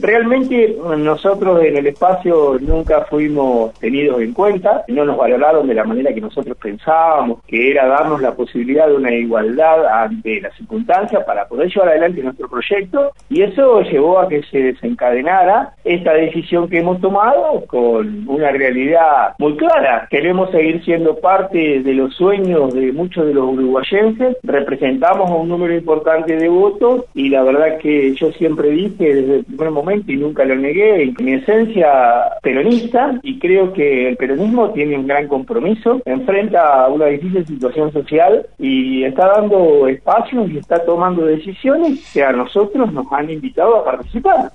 Realmente nosotros en el espacio nunca fuimos tenidos en cuenta, no nos valoraron de la manera que nosotros pensábamos, que era darnos la posibilidad de una igualdad ante las circunstancias para poder llevar adelante nuestro proyecto, y eso llevó a que se desencadenara esta decisión que hemos tomado con una realidad muy clara. Queremos seguir siendo parte de los sueños de muchos de los uruguayenses, representamos a un número importante de votos, y la verdad que yo siempre dije desde el primer momento, y nunca lo negué, mi esencia peronista, y creo que el peronismo tiene un gran compromiso, enfrenta una difícil situación social y está dando espacios y está tomando decisiones que a nosotros nos han invitado a participar.